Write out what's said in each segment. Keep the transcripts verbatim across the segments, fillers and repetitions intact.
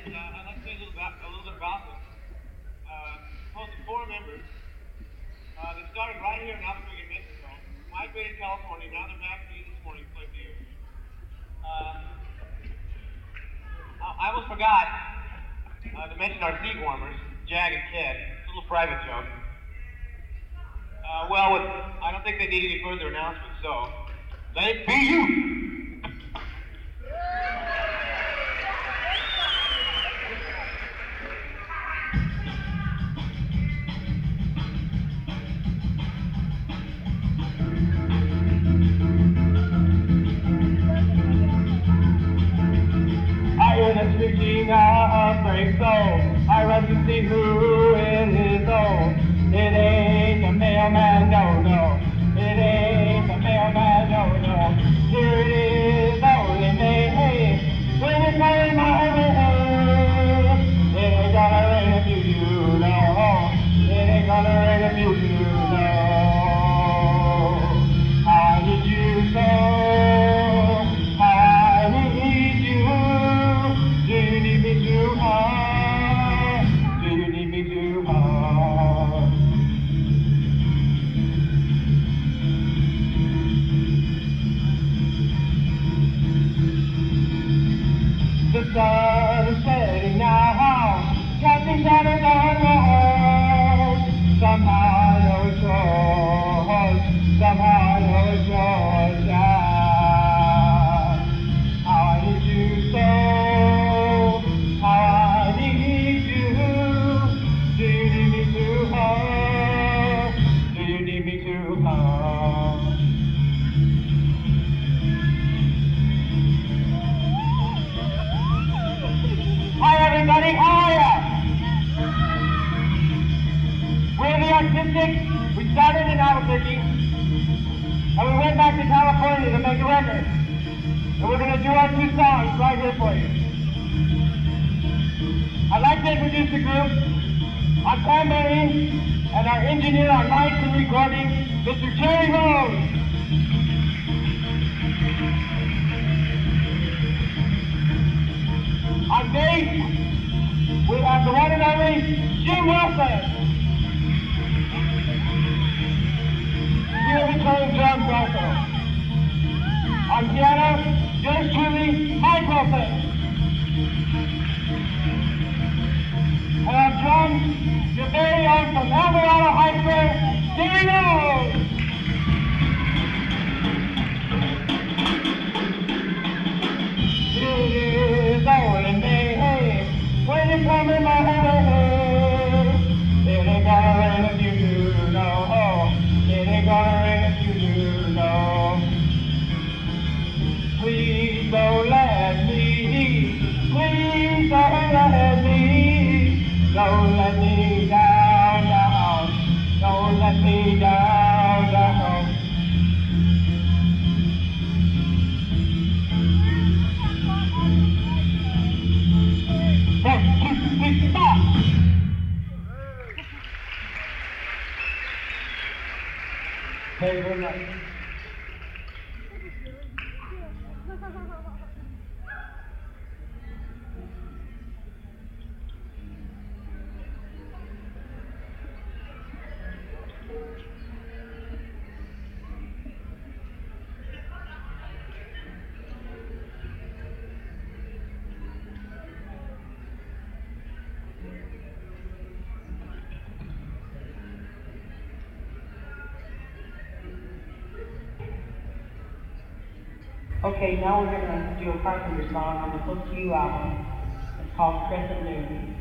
uh, I'd like to say a little, about, a little bit about them. Uh, composed of four members. Uh, they started right here in Albuquerque, Mexico. Migrated to California. Now they're back to you this morning to play for you. Uh, I, I almost forgot uh, to mention our seat warmers, Jag and Ked. It's a little private joke. Uh, well, with, I don't think they need any further announcements, so let it be you! The screeching of a brave soul, I run to see who it is. Oh, it ain't the mailman, no, no. It ain't the mailman, no, no. Here it is, only me. When it's calling my way, it ain't gonna rain if you do, no. It ain't gonna rain if you do, no. I need you so. The sun is setting now, casting shadows on the earth. Somehow I know it's yours, somehow I know it's yours, yeah. How I need you so, how I need you. Do you need me to her? Do you need me to her? Hi everybody, hiya! We're the Artistic. We started in Albuquerque, and we went back to California to make a record. And we're going to do our two songs right here for you. I'd like to introduce the group. I'm Pam Mary, and our engineer on mics and recording, Mister Jerry Rose. On bass, we have the one and only Jim Wilson. He'll be playing drums also. On piano, yours truly, Mike Wilson. And on drums, your very own from Alvarado High School, Jerry Rose. It is only me, when you come in my way. It ain't gonna rain if you do, no. It ain't gonna rain if you do, no. Please don't let me, please don't let me, don't let me down, down, don't let me down, down. One, two, three, stop! Thank you very much. Okay, now we're going to do a Carpenter song on the Book You album. It's called Crescent Moon.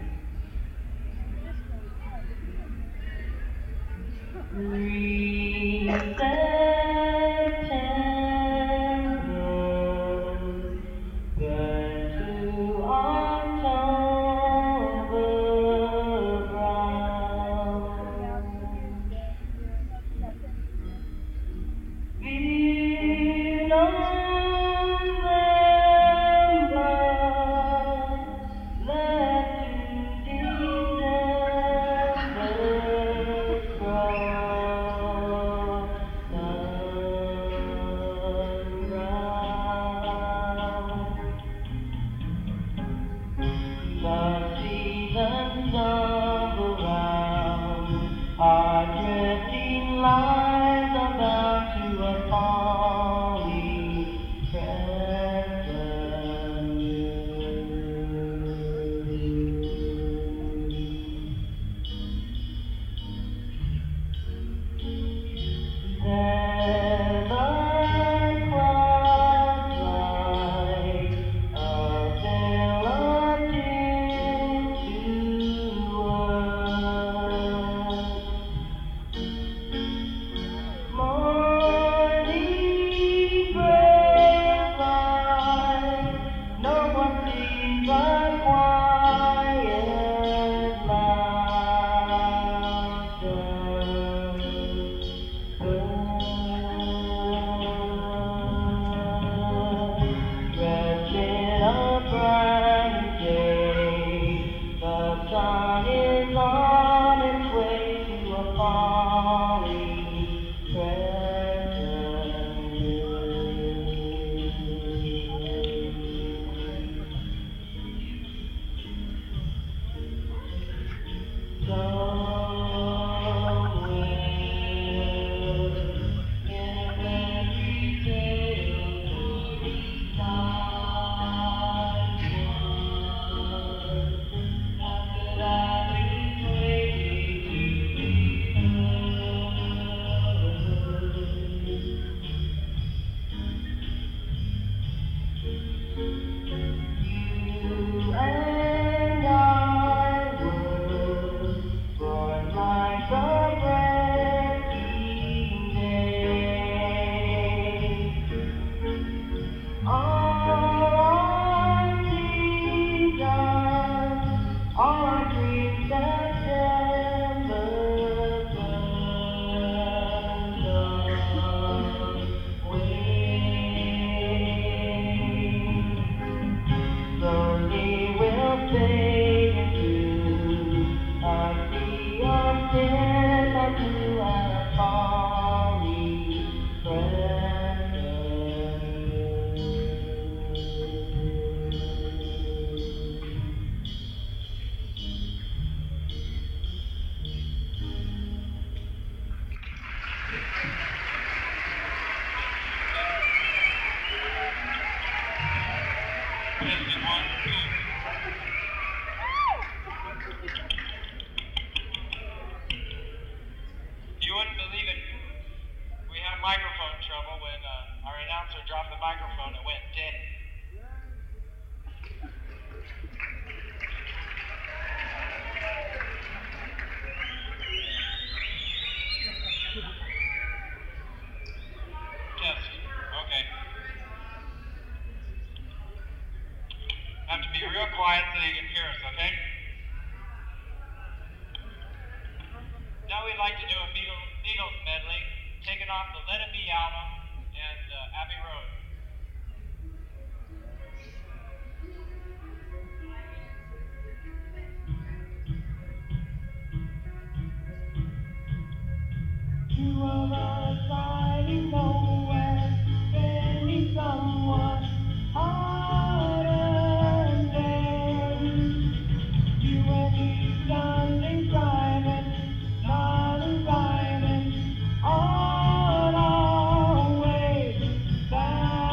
You and I were born like a breathing day. All our desires, all our dreams that never burned away. Slowly we'll fade into a sea of daylight to our falling Testing one, two. You wouldn't believe it. We had microphone trouble when uh, our announcer dropped the microphone. It went dead. Test. Okay. Have to be real quiet so you can hear us, okay? Now we'd like to do a Beatles, Beatles medley, taken off the Let It Be album and uh, Abbey Road. Two of us finding nowhere, finding someone harder than you and me standing private, not arriving on our way back.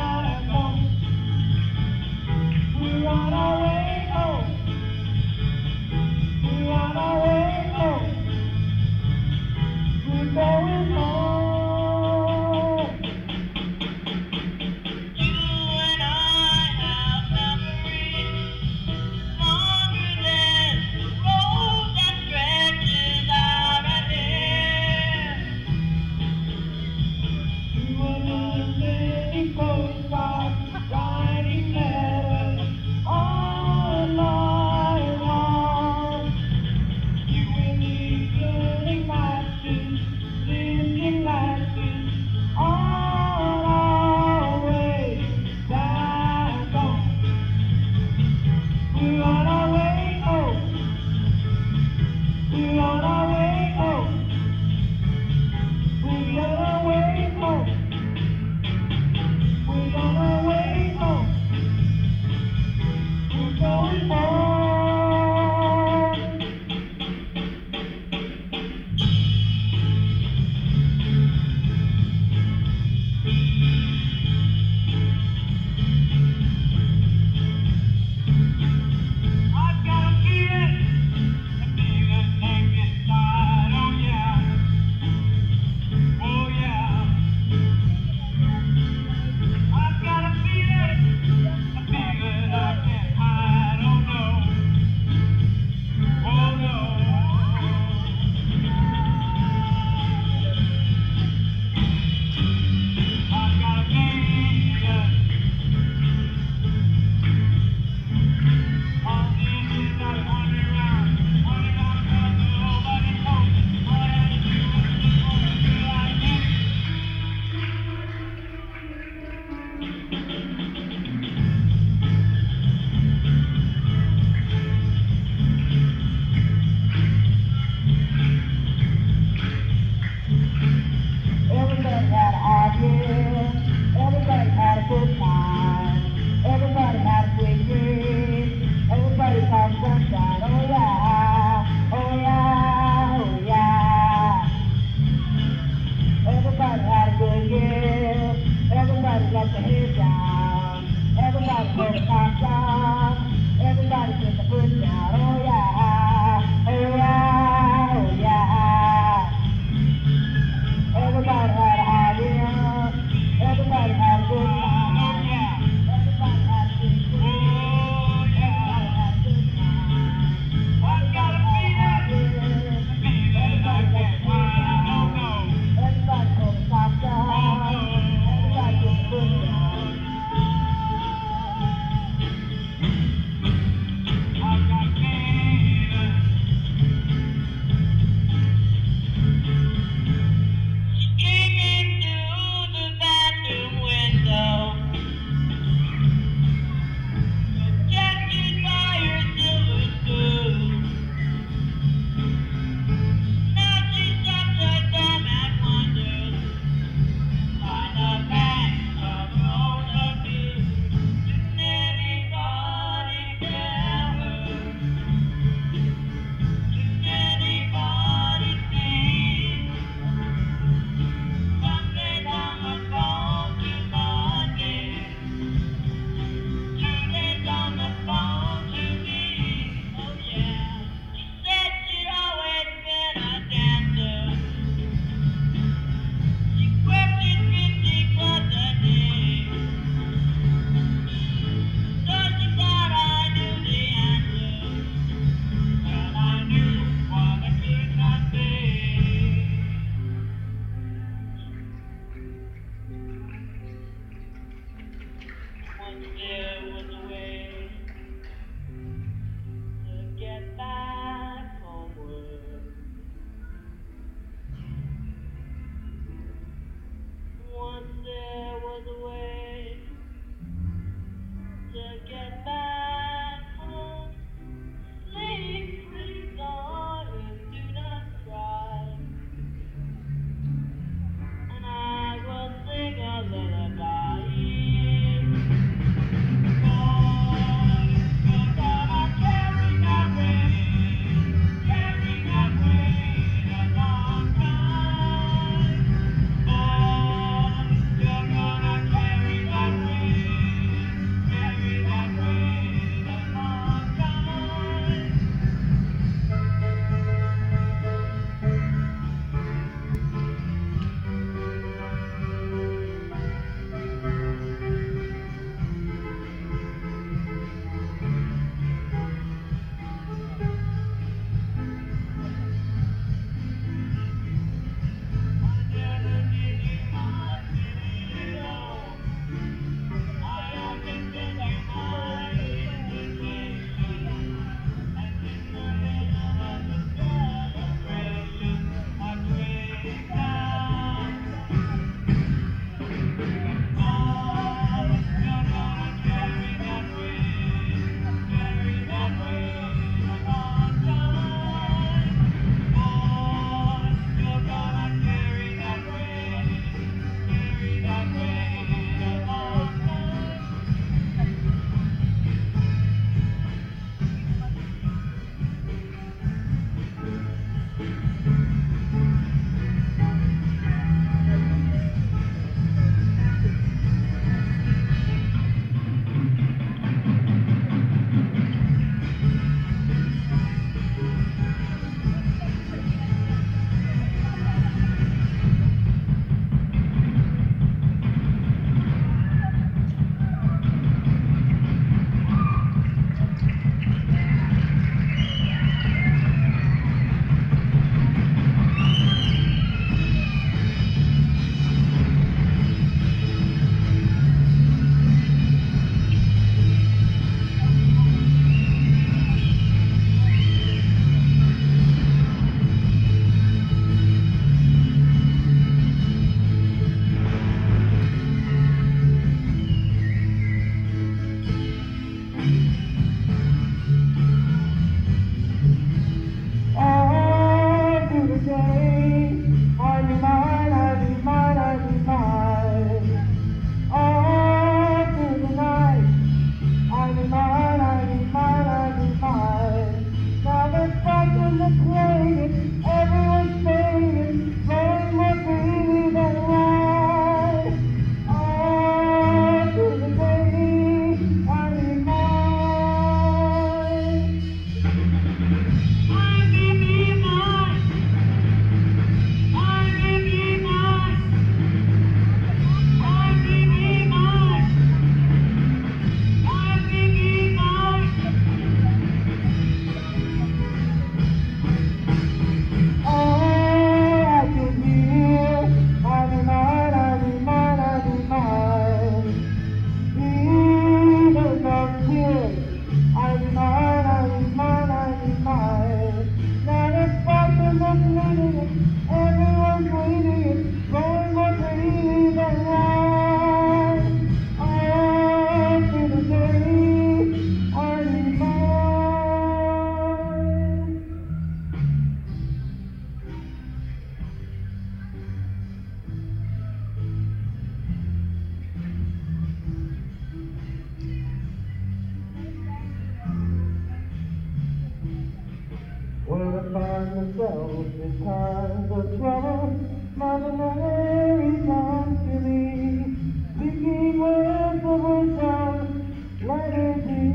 Where I find myself in times of trouble, Mother Mary comes to me, speaking words of wisdom, let it be.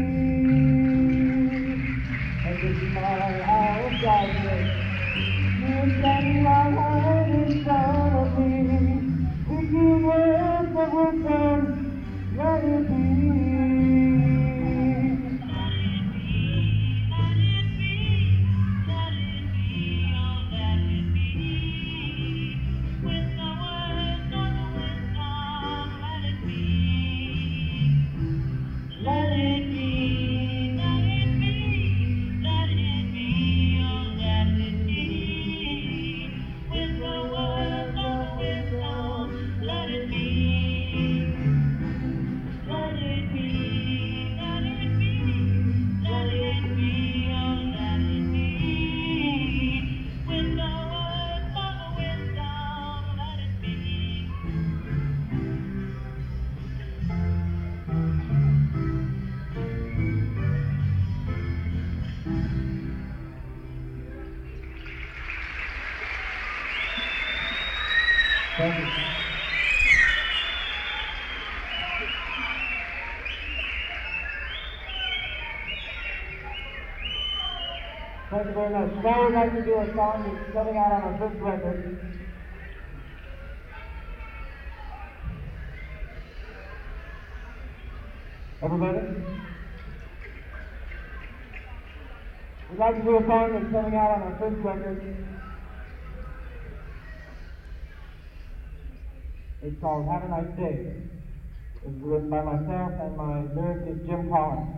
And it's my hour of darkness, you're standing right in front of me, speaking words of wisdom, let it be. Thank you. Thank you very much. Now we'd like to do a song that's coming out on our fifth record. Everybody? We'd like to do a song that's coming out on our fifth record. It's called Have a Nice Day. It's written by myself and my lyricist Jim Collins.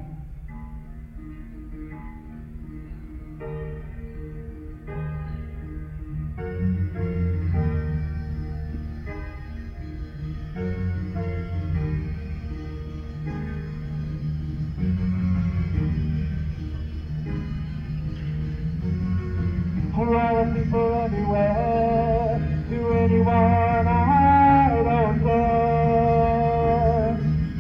To all the people everywhere, to anyone I don't care,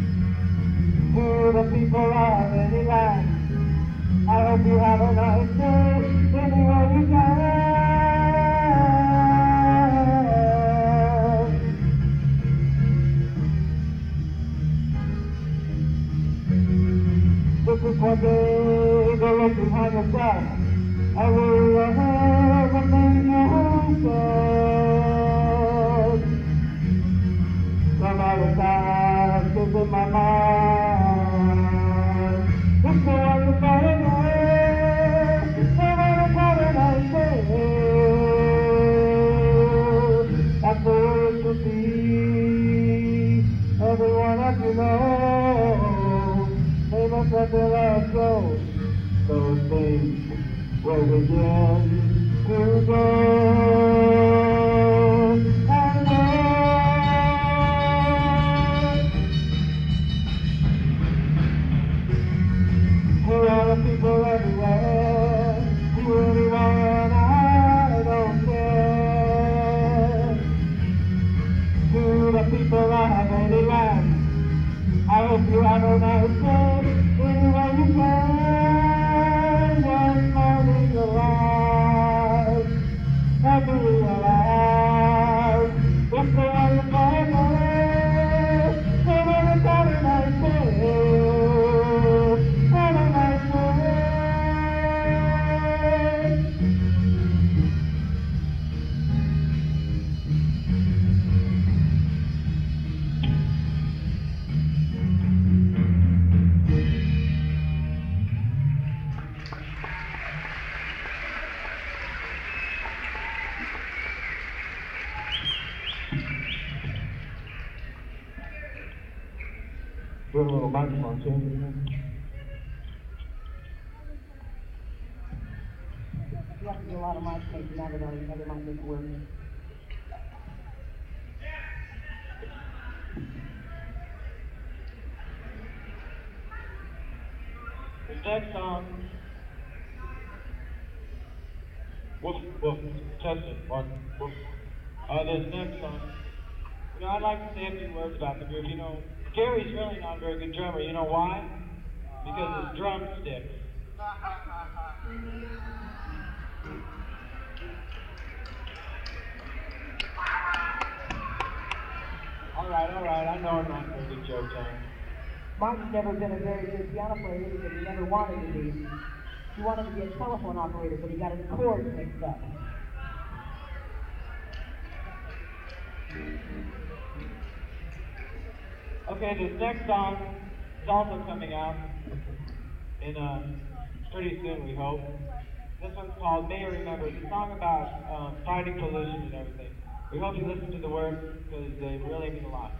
to the people of any land, I hope you have a nice day anywhere you can. This is one day, go look behind yourself. I will everything you said. Some other time is in my mind. It's the one you got in there. The one you got in I say. That's the way it should be. Everyone that you know, they must let their love go. Those things will begin to go and go. To all the people everywhere, to anyone I don't care, to the people of any land, I hope you have a nice day anywhere you can. One morning alive. microphone too. You have to do a lot of mic changing now that all the other mic isn't working. This next song. Woof, woof, test it, one, woof. Uh, this next song. You know, I'd like to say a few words about the group. You know, Gary's really not a very good drummer. You know why? Because his drum sticks. Alright, alright, I know I'm not a very good joke time. Martin's never been a very good piano player because he never wanted to be. He wanted to be a telephone operator, but he got his chords mixed up. Okay, this next song is also coming out in uh, pretty soon, we hope. This one's called May You Remember. It's a song about um, fighting pollution and everything. We hope you listen to the words because they really mean a lot.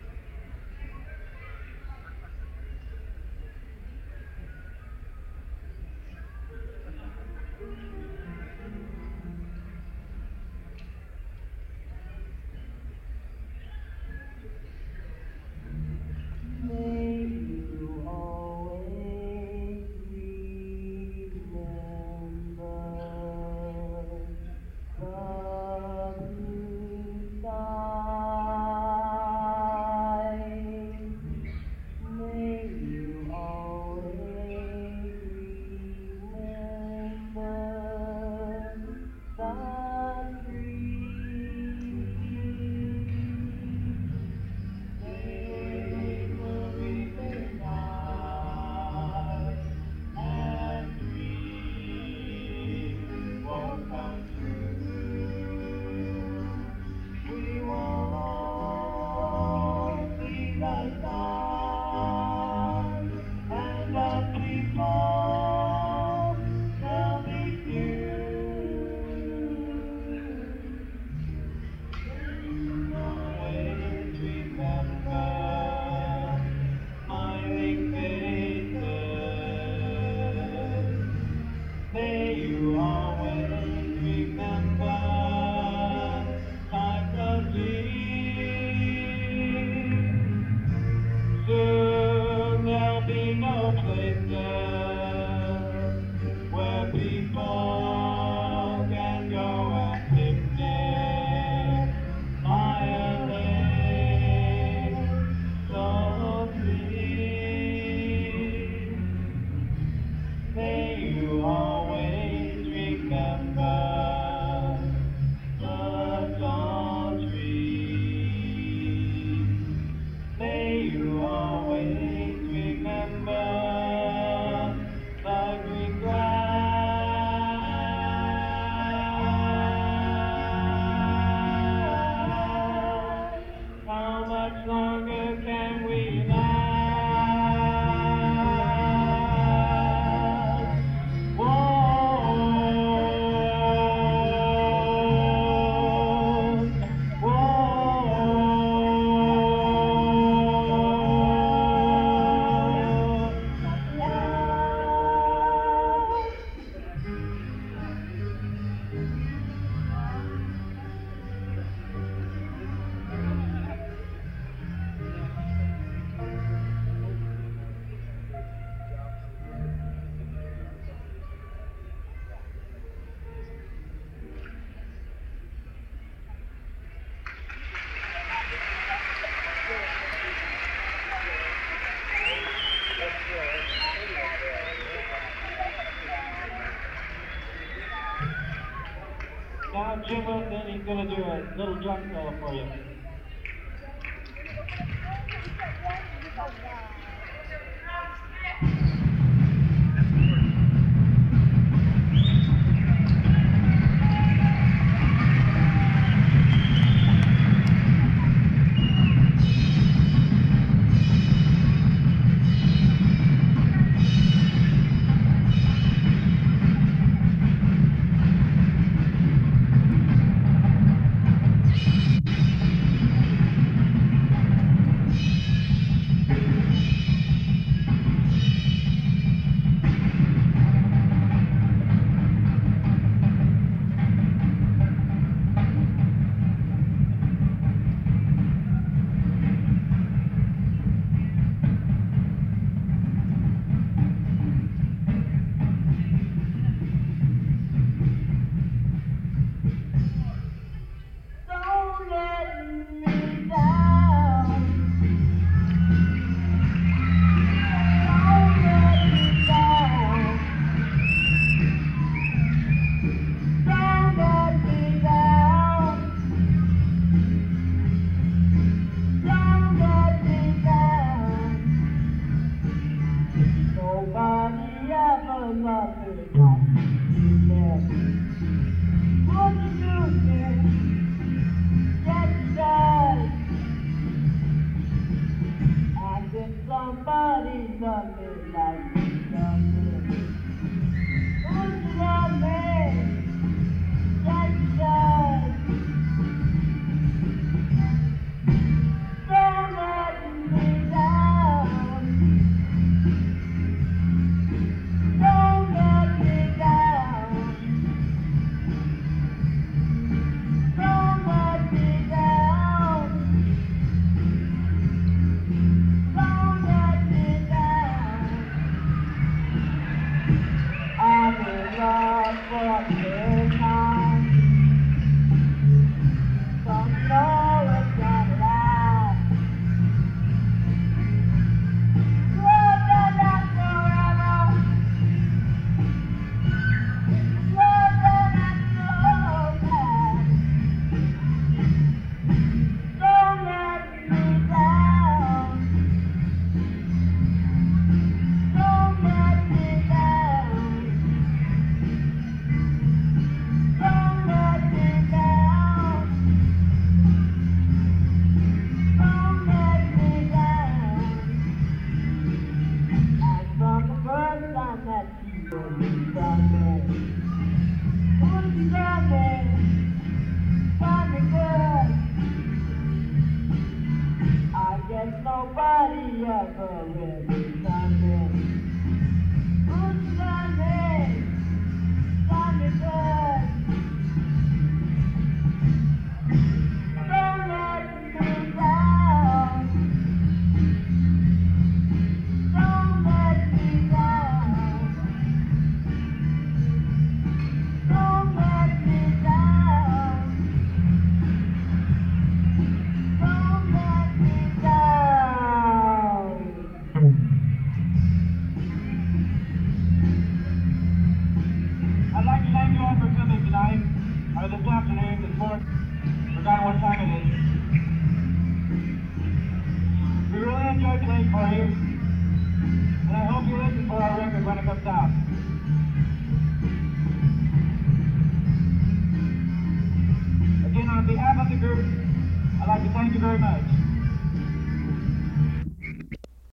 Now Jim Wilson, he's going to do a little drum solo for you. nobody ever loved me like you did. What you do, dear? Yes, you did. And if somebody loved me like you loved me, would you love me? Yes, you did. Don't let me down. Don't let me down. Don't let me down. Don't let me down. I'm in love for the time. Don't know it's gonna last. Love that lasts forever. Love that lasts so fast. Don't let me down. Don't let me down. Don't let me down. Don't let me down. And from the first time that you were done me, would you love me? Done me good. I guess nobody ever really done me. Would you love me? Done me good. Don't let me down. Don't let me down. Don't let me down. Don't let me down. I'd like to thank you all for coming tonight, or this afternoon, this morning. Forgotten what time it is. We really enjoyed playing for you, and I hope you listen for our record when it comes out. Again, on behalf of the group, I'd like to thank you very much.